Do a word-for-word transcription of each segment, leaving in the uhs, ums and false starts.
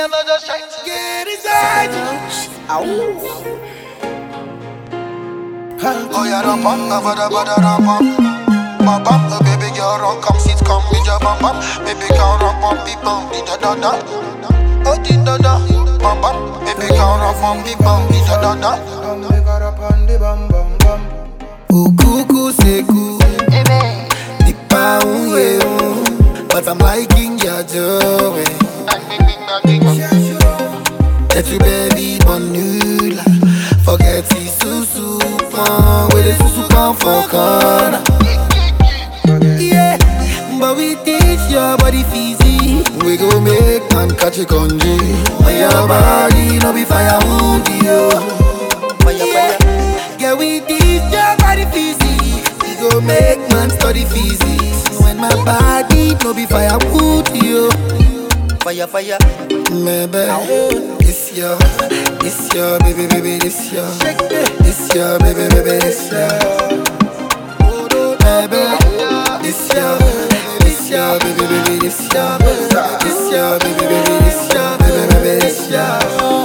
I'm not just trying to get inside you. Oh yeah, rum bum, ba ba ba da rum bum, bum bum. Oh baby girl, run, come sit, come with your bum bum. Baby girl, run, bum, beep, bum, di da da da. Oh di da da, bum bum. Baby girl, run, bum, beep, bum, di da da da. Oh cuckoo, say cool, nipa unye un, but I'm liking your joy. That you baby bonula, forget the susu pan, where the susu pan for corner. Yeah, but we teach your body fizzy. We go make man catch a congee. When your body no be fire wound you. Fire, fire. Yeah, we teach your body fizzy. We go make man study physics. When my body no be fire wound you. Fire, fire. Maybe this your, this your baby, baby, this your, this your baby, baby, this your. Baby, this your, this your baby, baby, this your, this your baby, baby, this your, baby, baby, this your.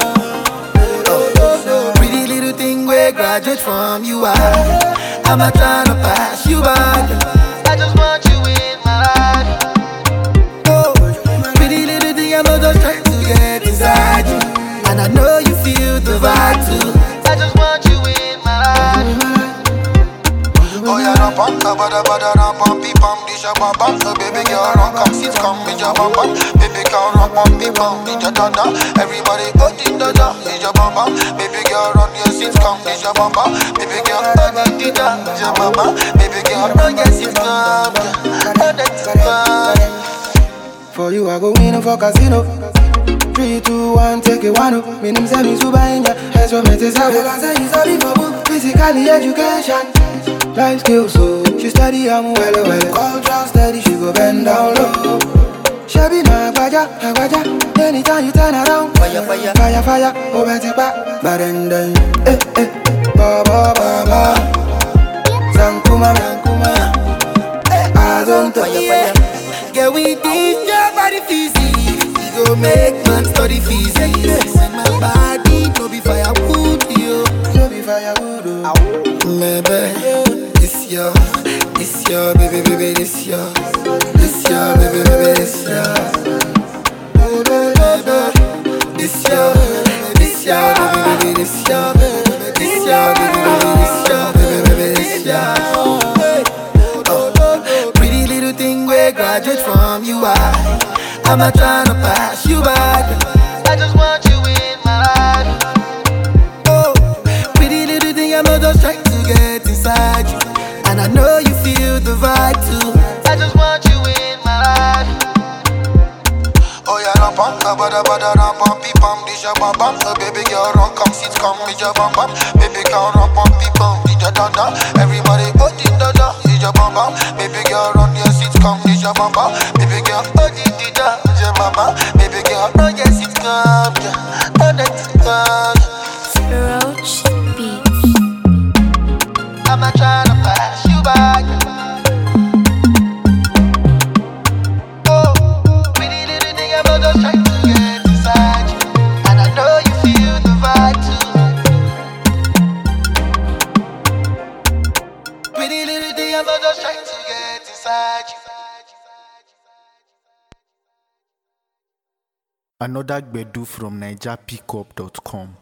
Oh, pretty little thing we graduate from you are. I'm not trying to pass you by. I just want you in my life. Oh, pretty little thing I'm not just trying to get inside you, and I know you feel the vibe too. I just want you in my life. Oh yeah, rum bum, ba ba ba da rum bum, beep bum, di da bum bum. Oh baby girl, run, come sit, come with your bum bum. Baby girl, run, bum, beep bum, di da da da. Everybody, oh di da da, di da bum bum. Baby girl, run your sit, come di da bum bum. Baby girl, oh di da, di da bum bum. Baby girl, run your sit, come, oh that's fun. For you, I go in for casino. Three, two, one, take it one up. Me name say me super in ya. That's what me say. I say you study for book, physically education, life skills. So she study, I'm well, well. Culture steady, she go bend down low. Shabby na agbaja, agbaja. Anytime you turn around, Fire, fire, fire, fire. Oh, better back, but then then, eh, eh, ba ba ba ba. Sankuma, sankuma. I don't fire, fire. yeah, we teach your body physics. We go make man study physics. When my body no be firewood, yo. No be firewood, oh. Maybe this your, this your baby, baby, this your, this your baby, baby, this your. This your, this your baby, baby, this your, this your baby, baby, this your baby, baby, this your. Pretty little thing we graduate from you are. I'm not trying to pass you by. I just want you in my life. Oh, pretty little thing, I'm not just trying to get inside you, and I know you feel the vibe too. I just want you in my life. Oh yeah, rum bum, ba ba da ba da rum bum, beep bum, di da bum bum. Oh baby girl, run, come sit, come with your bum bum. Baby girl, run, bum, beep bum, di da da da. Everybody, oh di da da, di da bum bum. Baby girl, run your sit, come di da bum bum. Baby girl, oh di di da, di da mama. Baby girl, run your sit, come, yeah, oh that's fun. Roach Beats. I'm not trying to pass you by. Oh, pretty little thing, I'm not just trying to get inside you, and I know you feel the vibe too. Pretty little thing, I'm not just trying to get inside you. Another Gbedu from Niger Pickup dot com.